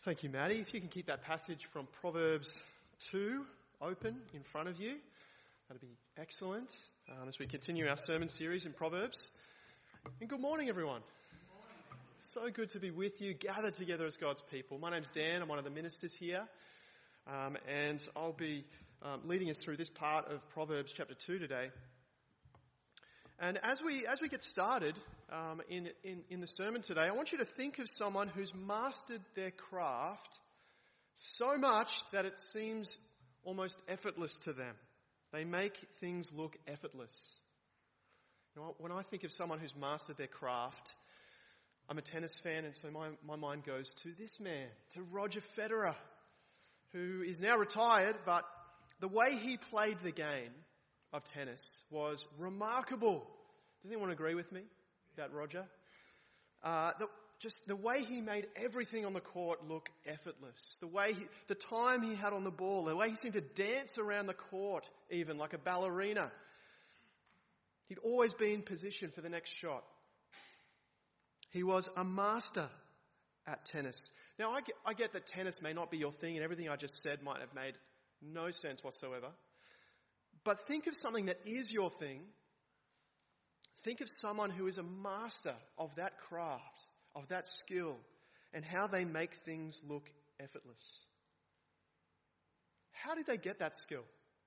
Thank you, Maddie. If you can keep that passage from Proverbs 2 open in front of you, that'd be excellent as we continue our sermon series in Proverbs. And good morning, everyone. Good morning. So good to be with you, gathered together as God's people. My name's Dan. I'm one of the ministers here. And I'll be leading us through this part of Proverbs chapter 2 today. And as we get started in the sermon today, I want you to think of someone who's mastered their craft so much that it seems almost effortless to them. They make things look effortless. You know, when I think of someone who's mastered their craft, I'm a tennis fan, and so my mind goes to this man, to Roger Federer, who is now retired, but the way he played the game of tennis was remarkable. Does anyone agree with me about Roger? The way he made everything on the court look effortless. The time he had on the ball, the way he seemed to dance around the court even like a ballerina. He'd always be in position for the next shot. He was a master at tennis. Now I get that tennis may not be your thing and everything I just said might have made no sense whatsoever. But think of something that is your thing. Think of someone who is a master of that craft, of that skill, and how they make things look effortless. How did they get that skill?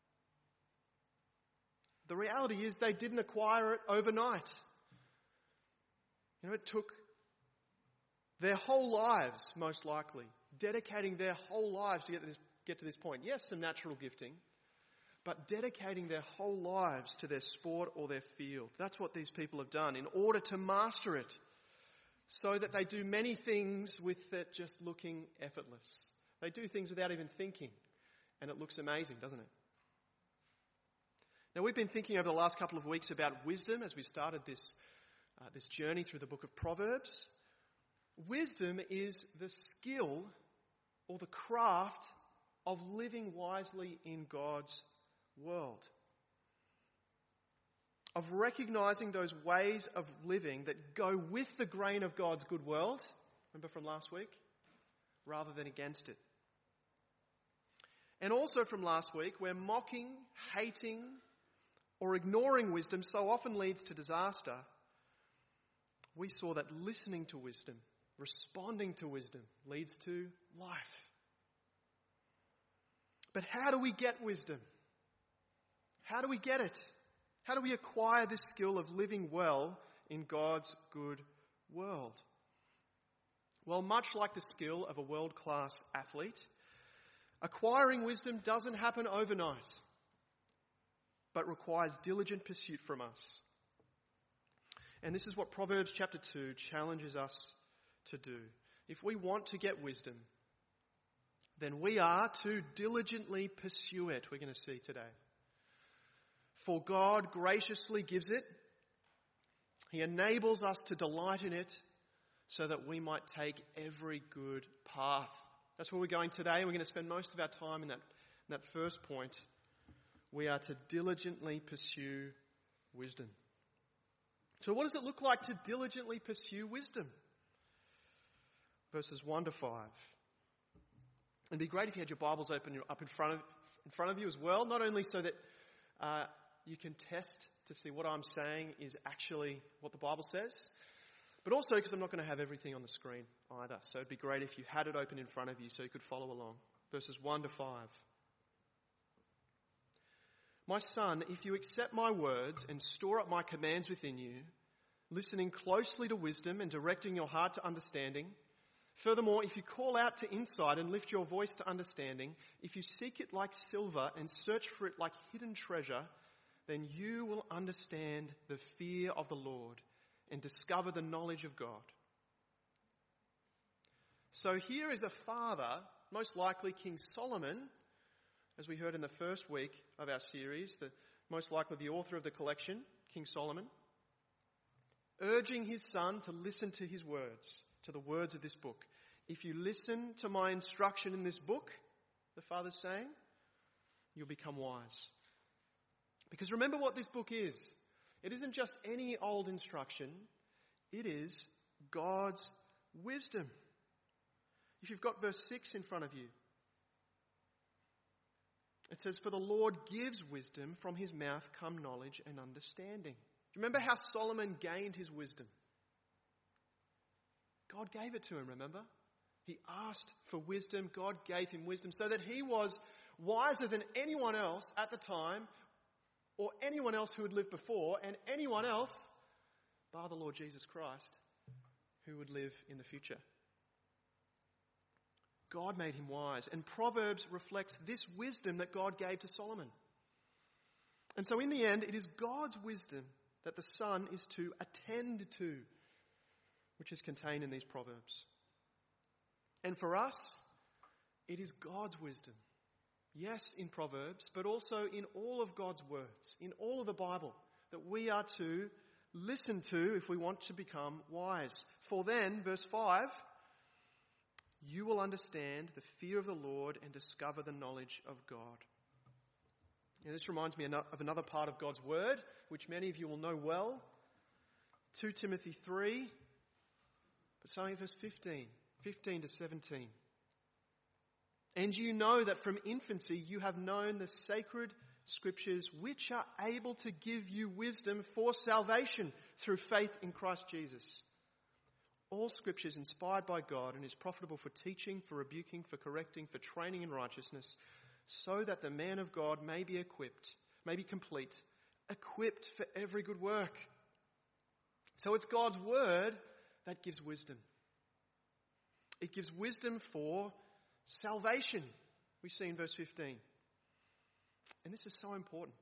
The reality is they didn't acquire it overnight. You know, it took their whole lives, most likely, dedicating their whole lives to get to this point. Yes, some natural gifting, but dedicating their whole lives to their sport or their field. That's what these people have done in order to master it, so that they do many things with it just looking effortless. They do things without even thinking, and it looks amazing, doesn't it? Now, we've been thinking over the last couple of weeks about wisdom as we started this journey through the book of Proverbs. Wisdom is the skill or the craft of living wisely in God's world. Of recognizing those ways of living that go with the grain of God's good world, remember from last week, rather than against it. And also from last week, where mocking, hating, or ignoring wisdom so often leads to disaster, we saw that listening to wisdom, responding to wisdom, leads to life. But how do we get wisdom? How do we get it? How do we acquire this skill of living well in God's good world? Well, much like the skill of a world-class athlete, acquiring wisdom doesn't happen overnight, but requires diligent pursuit from us. And this is what Proverbs chapter 2 challenges us to do. If we want to get wisdom, then we are to diligently pursue it, we're going to see today. For God graciously gives it. He enables us to delight in it so that we might take every good path. That's where we're going today. We're going to spend most of our time in that first point. We are to diligently pursue wisdom. So what does it look like to diligently pursue wisdom? Verses 1 to 5. It'd be great if you had your Bibles open up in front of you as well, not only so that you can test to see what I'm saying is actually what the Bible says, but also because I'm not going to have everything on the screen either. So it'd be great if you had it open in front of you so you could follow along. Verses 1 to 5. My son, if you accept my words and store up my commands within you, listening closely to wisdom and directing your heart to understanding, furthermore, if you call out to insight and lift your voice to understanding, if you seek it like silver and search for it like hidden treasure, then you will understand the fear of the Lord and discover the knowledge of God. So here is a father, most likely King Solomon, as we heard in the first week of our series, most likely the author of the collection, King Solomon, urging his son to listen to his words, to the words of this book. If you listen to my instruction in this book, the father's saying, you'll become wise. Because remember what this book is. It isn't just any old instruction. It is God's wisdom. If you've got verse 6 in front of you, it says, "For the Lord gives wisdom, from his mouth come knowledge and understanding." Do you remember how Solomon gained his wisdom? God gave it to him, remember? He asked for wisdom. God gave him wisdom so that he was wiser than anyone else at the time, or anyone else who had lived before, and anyone else, bar the Lord Jesus Christ, who would live in the future. God made him wise, and Proverbs reflects this wisdom that God gave to Solomon. And so in the end, it is God's wisdom that the son is to attend to, which is contained in these Proverbs. And for us, it is God's wisdom. Yes, in Proverbs, but also in all of God's words, in all of the Bible, that we are to listen to if we want to become wise. For then, verse 5, "You will understand the fear of the Lord and discover the knowledge of God." Now, this reminds me of another part of God's word, which many of you will know well. 2 Timothy 3, but starting at verse 15 to 17. "And you know that from infancy you have known the sacred scriptures, which are able to give you wisdom for salvation through faith in Christ Jesus. All scripture is inspired by God and is profitable for teaching, for rebuking, for correcting, for training in righteousness, so that the man of God may be equipped, may be complete, equipped for every good work." So it's God's word that gives wisdom. It gives wisdom for salvation, we see in verse 15. And this is so important.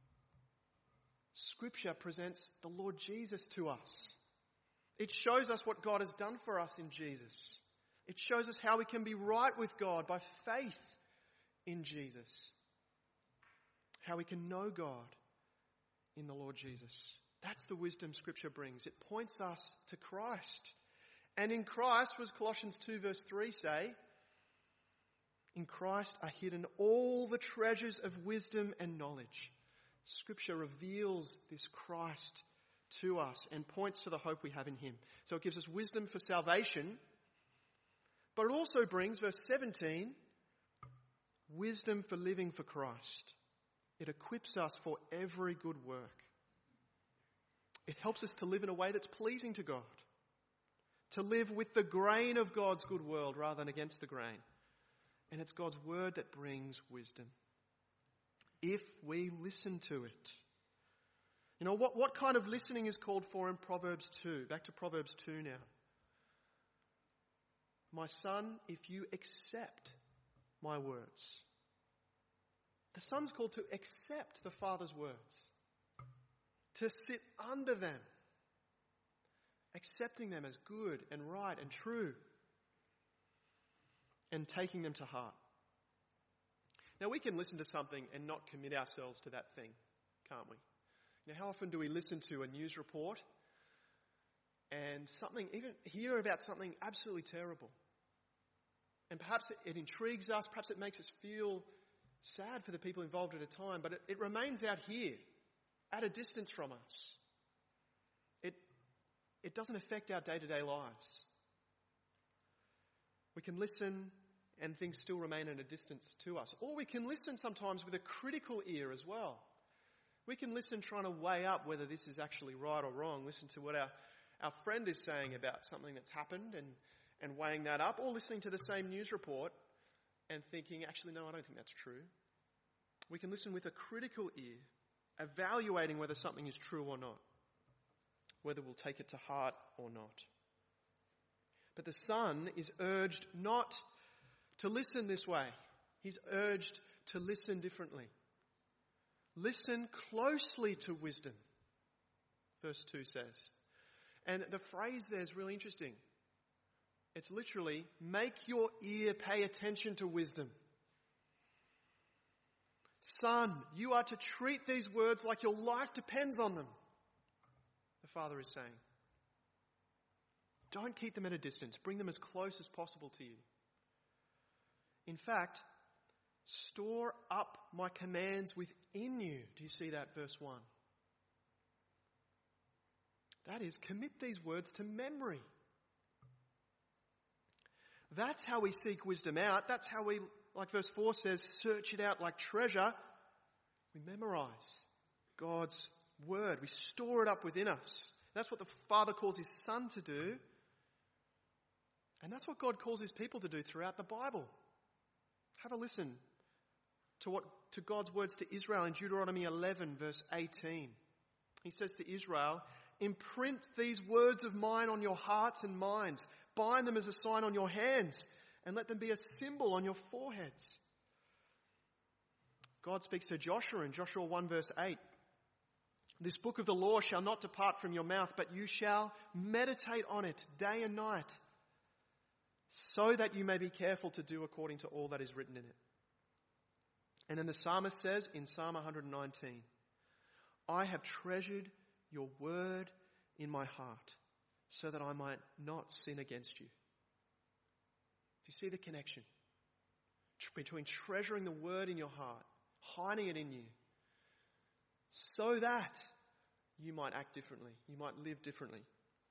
Scripture presents the Lord Jesus to us. It shows us what God has done for us in Jesus. It shows us how we can be right with God by faith in Jesus. How we can know God in the Lord Jesus. That's the wisdom Scripture brings. It points us to Christ. And in Christ, was Colossians 2 verse 3 say, "In Christ are hidden all the treasures of wisdom and knowledge." Scripture reveals this Christ to us and points to the hope we have in him. So it gives us wisdom for salvation, but it also brings, verse 17, wisdom for living for Christ. It equips us for every good work. It helps us to live in a way that's pleasing to God, to live with the grain of God's good world rather than against the grain. And it's God's word that brings wisdom, if we listen to it. You know, what kind of listening is called for in Proverbs 2? Back to Proverbs 2 now. "My son, if you accept my words." The son's called to accept the father's words, to sit under them, accepting them as good and right and true, and taking them to heart. Now, we can listen to something and not commit ourselves to that thing, can't we? Now, how often do we listen to a news report and even hear about something absolutely terrible? And perhaps it intrigues us, perhaps it makes us feel sad for the people involved at a time, but it remains out here, at a distance from us. It doesn't affect our day-to-day lives. We can listen and things still remain at a distance to us. Or we can listen sometimes with a critical ear as well. We can listen trying to weigh up whether this is actually right or wrong. Listen to what our friend is saying about something that's happened and weighing that up. Or listening to the same news report and thinking, actually, no, I don't think that's true. We can listen with a critical ear, evaluating whether something is true or not, whether we'll take it to heart or not. But the son is urged not to listen this way. He's urged to listen differently. Listen closely to wisdom, verse 2 says. And the phrase there is really interesting. It's literally, make your ear pay attention to wisdom. Son, you are to treat these words like your life depends on them, the father is saying. Don't keep them at a distance. Bring them as close as possible to you. In fact, store up my commands within you. Do you see that, verse 1? That is, commit these words to memory. That's how we seek wisdom out. That's how we, like verse 4 says, search it out like treasure. We memorize God's word. We store it up within us. That's what the Father calls his Son to do. And that's what God calls his people to do throughout the Bible. Have a listen to God's words to Israel in Deuteronomy 11 verse 18. He says to Israel, "Imprint these words of mine on your hearts and minds. Bind them as a sign on your hands, and let them be a symbol on your foreheads." God speaks to Joshua in Joshua 1 verse 8. "This book of the law shall not depart from your mouth, but you shall meditate on it day and night, so that you may be careful to do according to all that is written in it." And then the psalmist says in Psalm 119, "I have treasured your word in my heart, so that I might not sin against you." Do you see the connection between treasuring the word in your heart, hiding it in you, so that you might act differently, you might live differently?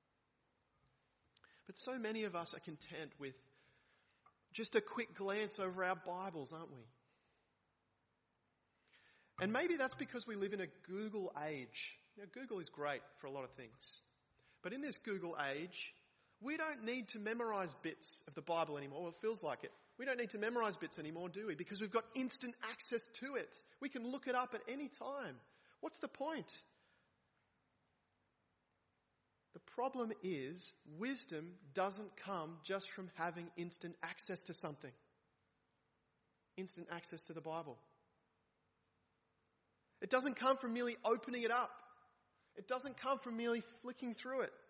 But so many of us are content with just a quick glance over our Bibles, aren't we? And maybe that's because we live in a Google age. Google is great for a lot of things. But in this Google age, we don't need to memorize bits of the Bible anymore. Well, it feels like it. We don't need to memorize bits anymore, do we? Because we've got instant access to it. We can look it up at any time. What's the point? The problem is, wisdom doesn't come just from having instant access to something. Instant access to the Bible. It doesn't come from merely opening it up. It doesn't come from merely flicking through it.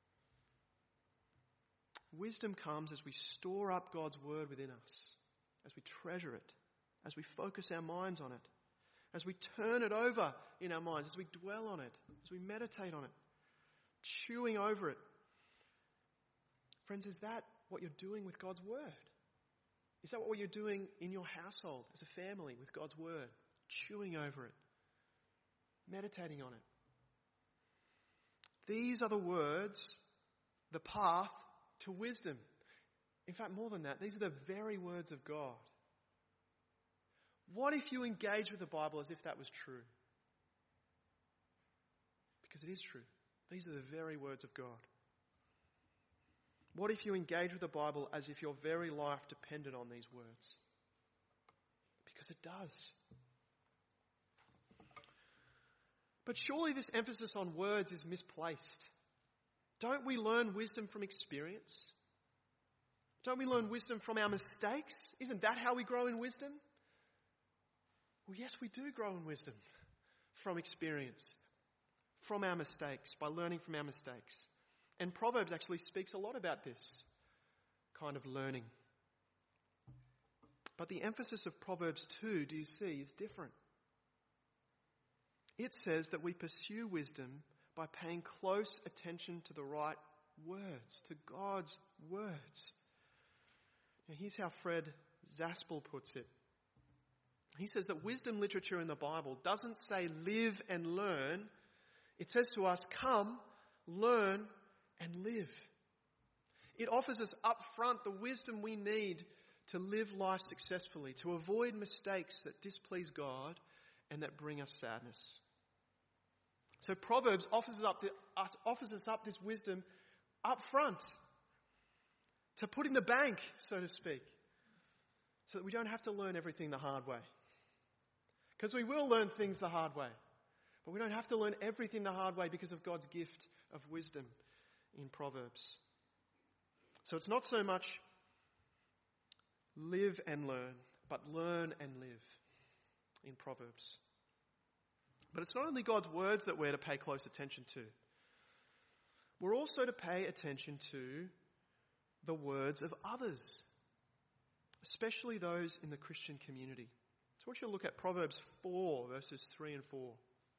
Wisdom comes as we store up God's word within us, as we treasure it, as we focus our minds on it, as we turn it over in our minds, as we dwell on it, as we meditate on it, chewing over it. Friends, is that what you're doing with God's word? Is that what you're doing in your household as a family with God's word? Chewing over it, meditating on it. These are the words, the path to wisdom. In fact, more than that, these are the very words of God. What if you engage with the Bible as if that was true? Because it is true. These are the very words of God. What if you engage with the Bible as if your very life depended on these words? Because it does. But surely this emphasis on words is misplaced. Don't we learn wisdom from experience? Don't we learn wisdom from our mistakes? Isn't that how we grow in wisdom? Well, yes, we do grow in wisdom from experience, from our mistakes, by learning from our mistakes. And Proverbs actually speaks a lot about this kind of learning. But the emphasis of Proverbs 2, do you see, is different. It says that we pursue wisdom by paying close attention to the right words, to God's words. Now, here's how Fred Zaspel puts it. He says that wisdom literature in the Bible doesn't say live and learn. It says to us, come, learn, and live. It offers us up front the wisdom we need to live life successfully, to avoid mistakes that displease God and that bring us sadness. So Proverbs offers us up this wisdom up front, to put in the bank, so to speak, so that we don't have to learn everything the hard way. Because we will learn things the hard way, but we don't have to learn everything the hard way because of God's gift of wisdom in Proverbs. So it's not so much live and learn, but learn and live in Proverbs. But it's not only God's words that we're to pay close attention to. We're also to pay attention to the words of others, especially those in the Christian community. So I want you to look at Proverbs 4, verses 3 and 4.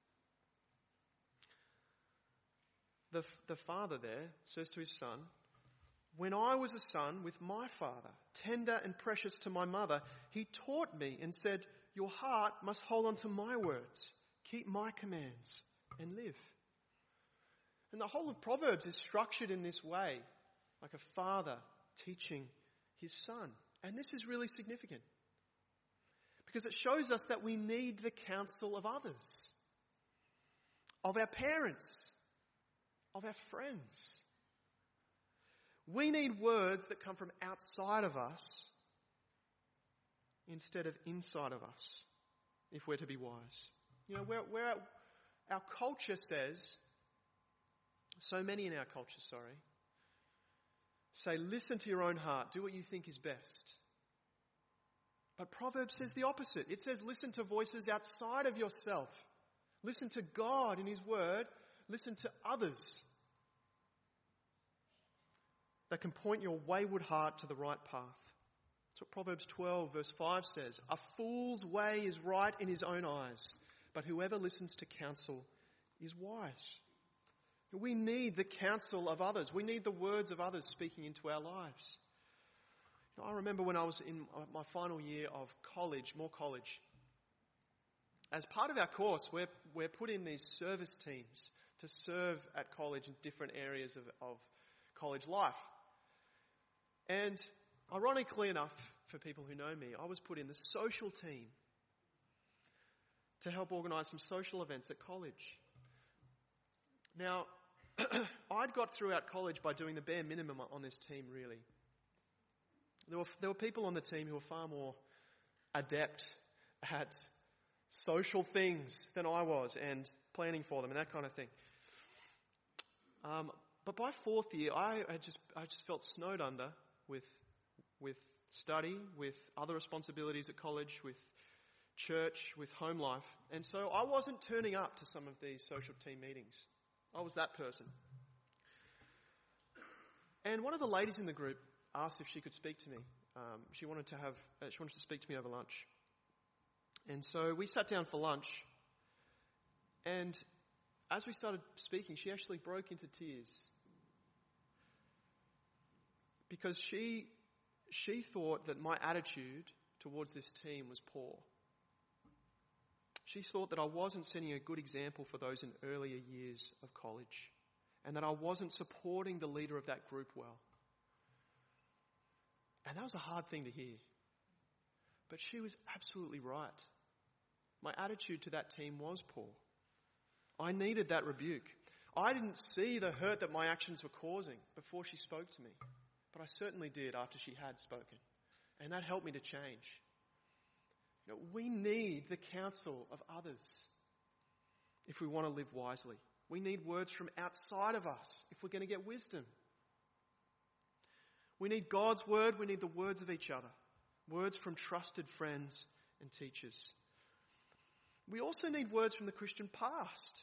The father there says to his son, "When I was a son with my father, tender and precious to my mother, he taught me and said, 'Your heart must hold on to my words. Keep my commands and live.'" And the whole of Proverbs is structured in this way, like a father teaching his Son. And this is really significant because it shows us that we need the counsel of others, of our parents, of our friends. We need words that come from outside of us instead of inside of us if we're to be wise. You know, where our culture says, so many in our culture, say, listen to your own heart, do what you think is best. But Proverbs says the opposite. It says listen to voices outside of yourself. Listen to God in his word. Listen to others that can point your wayward heart to the right path. That's what Proverbs 12 verse 5 says. A fool's way is right in his own eyes, but whoever listens to counsel is wise. We need the counsel of others. We need the words of others speaking into our lives. You know, I remember when I was in my final year of college, as part of our course, we're put in these service teams to serve at college in different areas of college life. And ironically enough, for people who know me, I was put in the social team to help organise some social events at college. Now, I'd got throughout college by doing the bare minimum on this team, really. There were people on the team who were far more adept at social things than I was and planning for them and that kind of thing. But by fourth year, I just felt snowed under with study, with other responsibilities at college, with church, with home life. And so I wasn't turning up to some of these social team meetings. I was that person. And one of the ladies in the group asked if she could speak to me. She wanted to speak to me over lunch. And so we sat down for lunch. And as we started speaking, she actually broke into tears. Because she thought that my attitude towards this team was poor. She thought that I wasn't setting a good example for those in earlier years of college, and that I wasn't supporting the leader of that group well. And that was a hard thing to hear. But she was absolutely right. My attitude to that team was poor. I needed that rebuke. I didn't see the hurt that my actions were causing before she spoke to me. But I certainly did after she had spoken. And that helped me to change. You know, we need the counsel of others if we want to live wisely. We need words from outside of us if we're going to get wisdom. We need God's word. We need the words of each other. Words from trusted friends and teachers. We also need words from the Christian past.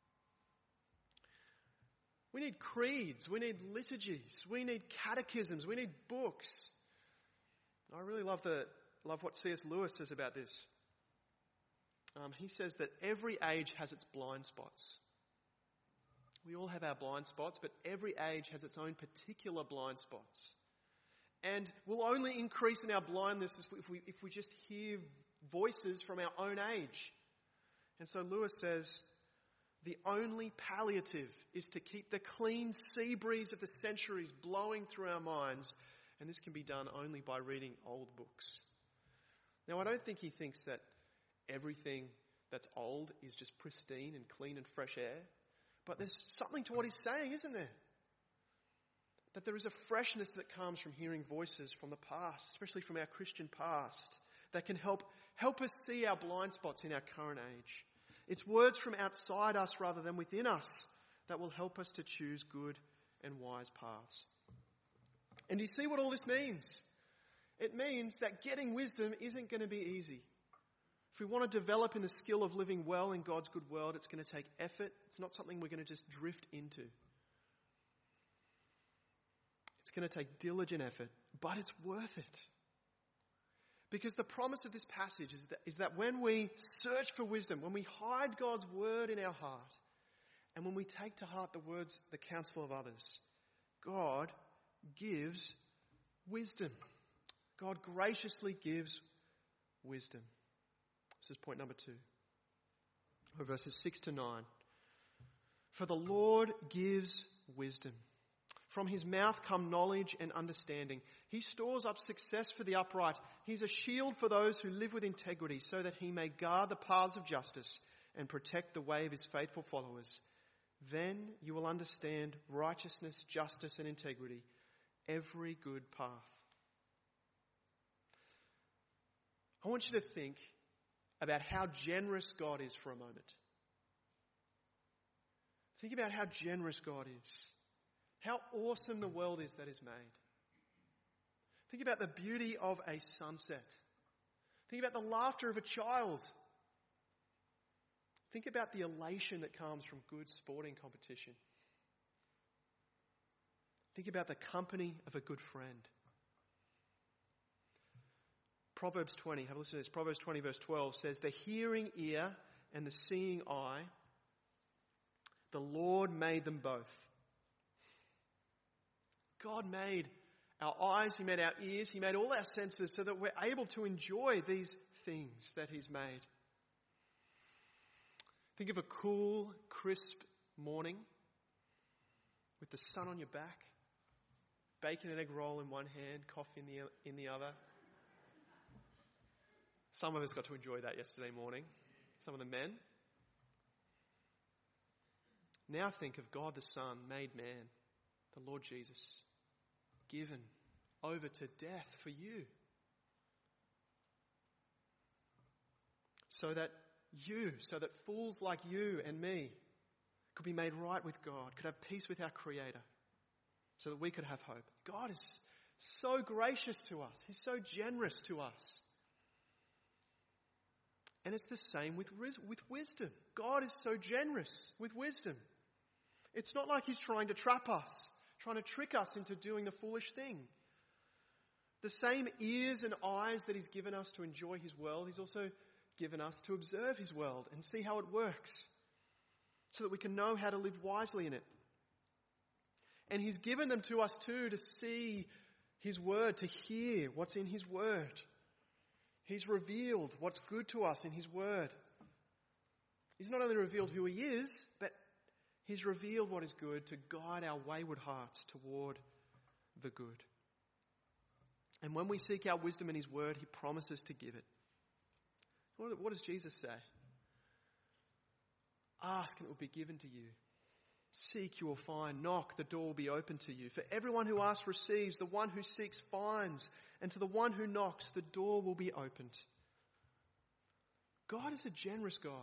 We need creeds. We need liturgies. We need catechisms. We need books. I really love what C.S. Lewis says about this. He says that every age has its blind spots. We all have our blind spots, but every age has its own particular blind spots. And we'll only increase in our blindness if we just hear voices from our own age. And so Lewis says, the only palliative is to keep the clean sea breeze of the centuries blowing through our minds, and this can be done only by reading old books. Now, I don't think he thinks that everything that's old is just pristine and clean and fresh air, but there's something to what he's saying, isn't there? That there is a freshness that comes from hearing voices from the past, especially from our Christian past, that can help us see our blind spots in our current age. It's words from outside us rather than within us that will help us to choose good and wise paths. And do you see what all this means? It means that getting wisdom isn't going to be easy. If we want to develop in the skill of living well in God's good world, it's going to take effort. It's not something we're going to just drift into. It's going to take diligent effort, but it's worth it. Because the promise of this passage is that when we search for wisdom, when we hide God's word in our heart, and when we take to heart the counsel of others, God gives wisdom. God graciously gives wisdom. This is point number 2. Verses 6 to 9. For the Lord gives wisdom. From his mouth come knowledge and understanding. He stores up success for the upright. He's a shield for those who live with integrity, so that he may guard the paths of justice and protect the way of his faithful followers. Then you will understand righteousness, justice, and integrity, every good path. I want you to think about how generous God is for a moment. Think about how generous God is. How awesome the world is that is made. Think about the beauty of a sunset. Think about the laughter of a child. Think about the elation that comes from good sporting competition. Think about the company of a good friend. Proverbs 20, have a listen to this. Proverbs 20 verse 12 says, the hearing ear and the seeing eye, the Lord made them both. God made our eyes, He made our ears, He made all our senses so that we're able to enjoy these things that He's made. Think of a cool, crisp morning with the sun on your back, bacon and egg roll in one hand, coffee in the other. Some of us got to enjoy that yesterday morning, some of the men. Now think of God the Son, made man, the Lord Jesus, given over to death for you. So that fools like you and me could be made right with God, could have peace with our Creator, so that we could have hope. God is so gracious to us. He's so generous to us. And it's the same with wisdom. God is so generous with wisdom. It's not like He's trying to trap us, trying to trick us into doing the foolish thing. The same ears and eyes that He's given us to enjoy His world, He's also given us to observe His world and see how it works, so that we can know how to live wisely in it. And He's given them to us too, to see His word, to hear what's in His word. He's revealed what's good to us in His word. He's not only revealed who He is, but He's revealed what is good to guide our wayward hearts toward the good. And when we seek out wisdom in His word, He promises to give it. What does Jesus say? Ask and it will be given to you. Seek, you will find. Knock, the door will be open to you. For everyone who asks receives, the one who seeks finds, and to the one who knocks, the door will be opened. God is a generous God.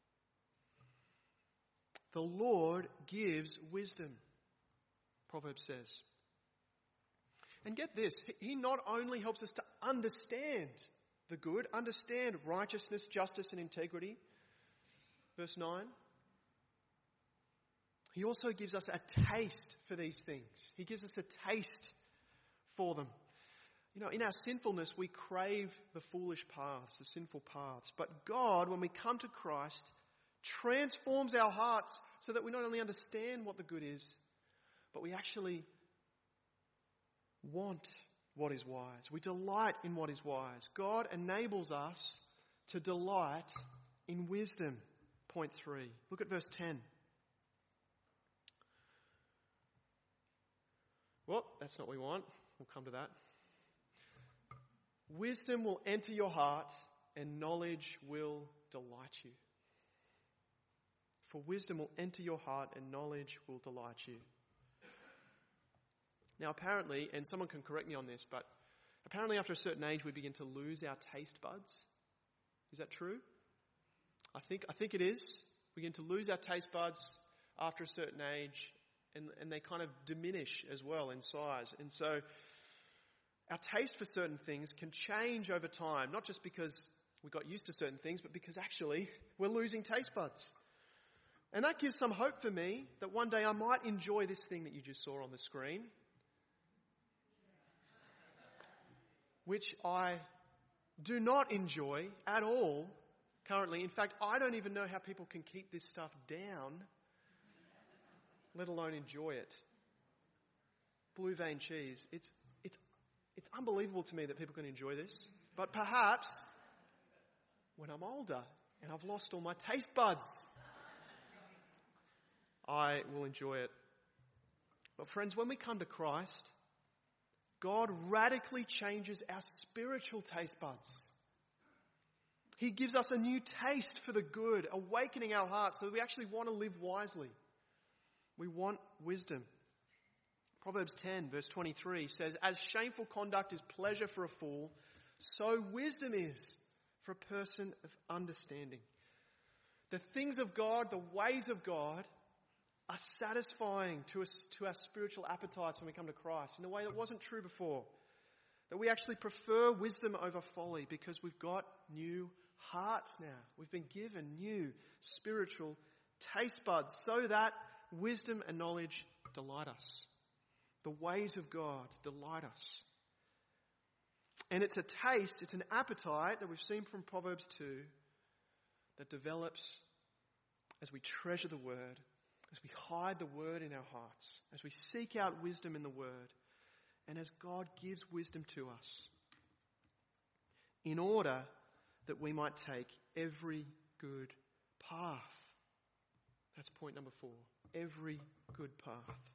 The Lord gives wisdom, Proverbs says. And get this, He not only helps us to understand the good, understand righteousness, justice, and integrity, verse 9, He also gives us a taste for these things. He gives us a taste for them. You know, in our sinfulness, we crave the foolish paths, the sinful paths. But God, when we come to Christ, transforms our hearts so that we not only understand what the good is, but we actually want what is wise. We delight in what is wise. God enables us to delight in wisdom. Point 3. Look at verse 10. Well, that's not what we want. We'll come to that. Wisdom will enter your heart and knowledge will delight you. For wisdom will enter your heart and knowledge will delight you. Now apparently, and someone can correct me on this, but apparently after a certain age we begin to lose our taste buds. Is that true? I think it is. We begin to lose our taste buds after a certain age, and they kind of diminish as well in size. And so our taste for certain things can change over time, not just because we got used to certain things, but because actually we're losing taste buds. And that gives some hope for me that one day I might enjoy this thing that you just saw on the screen, which I do not enjoy at all currently. In fact, I don't even know how people can keep this stuff down, let alone enjoy it. Blue vein cheese. It's unbelievable to me that people can enjoy this. But perhaps when I'm older and I've lost all my taste buds, I will enjoy it. But friends, when we come to Christ, God radically changes our spiritual taste buds. He gives us a new taste for the good, awakening our hearts so that we actually want to live wisely. We want wisdom. Proverbs 10 verse 23 says, "As shameful conduct is pleasure for a fool, so wisdom is for a person of understanding." The things of God, the ways of God, are satisfying to our spiritual appetites when we come to Christ in a way that wasn't true before. That we actually prefer wisdom over folly because we've got new hearts now. We've been given new spiritual taste buds so that wisdom and knowledge delight us. The ways of God delight us. And it's a taste, it's an appetite that we've seen from Proverbs 2 that develops as we treasure the Word, as we hide the Word in our hearts, as we seek out wisdom in the Word, and as God gives wisdom to us in order that we might take every good path. That's point number 4. Every good path.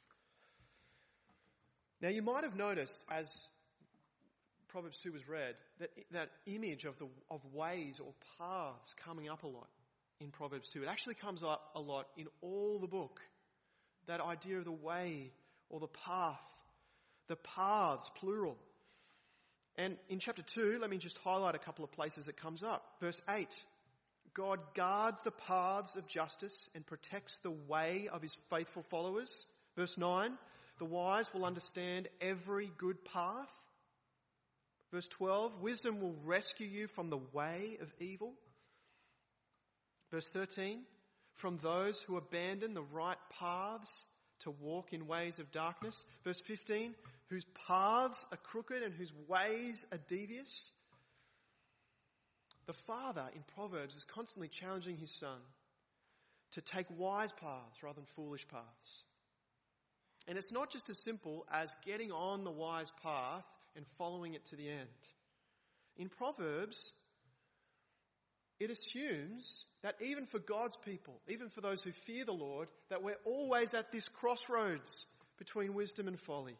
Now you might have noticed as Proverbs 2 was read, that image of ways or paths coming up a lot in Proverbs 2. It actually comes up a lot in all the book. That idea of the way or the path. The paths, plural. And in chapter 2, let me just highlight a couple of places it comes up. Verse 8, God guards the paths of justice and protects the way of his faithful followers. Verse 9, the wise will understand every good path. Verse 12, wisdom will rescue you from the way of evil. Verse 13, from those who abandon the right paths to walk in ways of darkness. Verse 15, whose paths are crooked and whose ways are devious. The father in Proverbs is constantly challenging his son to take wise paths rather than foolish paths. And it's not just as simple as getting on the wise path and following it to the end. In Proverbs, it assumes that even for God's people, even for those who fear the Lord, that we're always at this crossroads between wisdom and folly.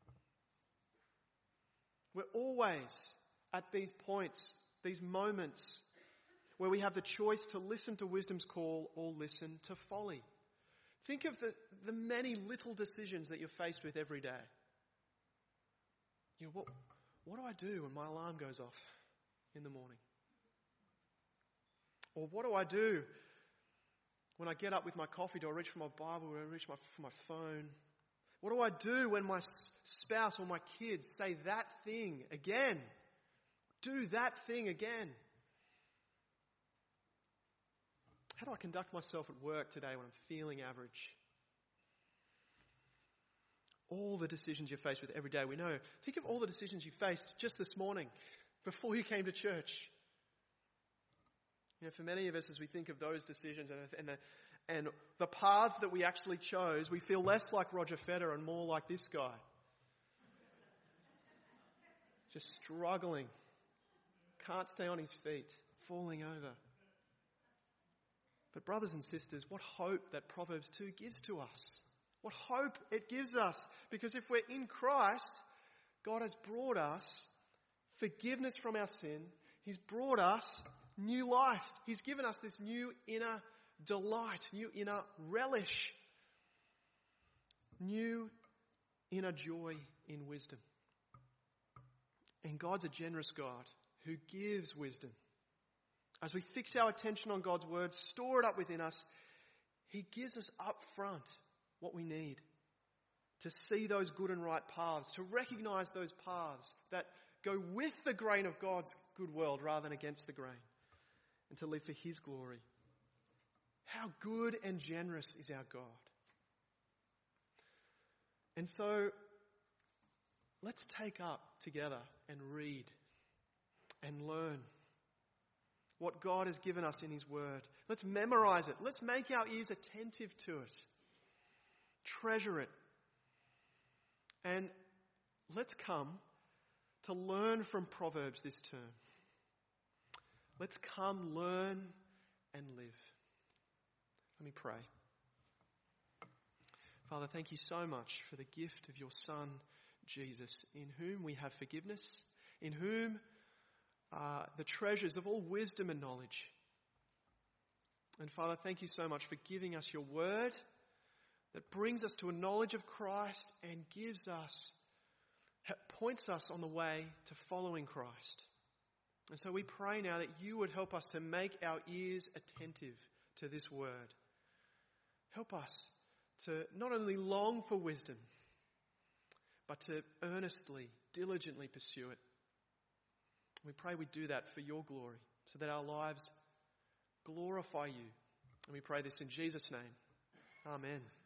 We're always at these points, these moments, where we have the choice to listen to wisdom's call or listen to folly. Think of the many little decisions that you're faced with every day. You know, what do I do when my alarm goes off in the morning? Or what do I do when I get up with my coffee? Do I reach for my Bible? Do I reach for my phone? What do I do when my spouse or my kids say that thing again? Do that thing again. How do I conduct myself at work today when I'm feeling average? All the decisions you're faced with every day, we know. Think of all the decisions you faced just this morning before you came to church. You know, for many of us, as we think of those decisions and the paths that we actually chose, we feel less like Roger Federer and more like this guy. Just struggling. Can't stay on his feet. Falling over. But brothers and sisters, what hope that Proverbs 2 gives to us. What hope it gives us. Because if we're in Christ, God has brought us forgiveness from our sin. He's brought us new life. He's given us this new inner delight, new inner relish, new inner joy in wisdom. And God's a generous God who gives wisdom. As we fix our attention on God's word, store it up within us, he gives us up front what we need to see those good and right paths, to recognize those paths that go with the grain of God's good world rather than against the grain, and to live for his glory. How good and generous is our God. And so, let's take up together and read and learn what God has given us in his word. Let's memorize it. Let's make our ears attentive to it. Treasure it. And let's come to learn from Proverbs this term. Let's come, learn, and live. Let me pray. Father, thank you so much for the gift of your Son, Jesus, in whom we have forgiveness, in whom are the treasures of all wisdom and knowledge. And Father, thank you so much for giving us your word that brings us to a knowledge of Christ and points us on the way to following Christ. And so we pray now that you would help us to make our ears attentive to this word. Help us to not only long for wisdom, but to earnestly, diligently pursue it. We pray we do that for your glory, so that our lives glorify you. And we pray this in Jesus' name. Amen.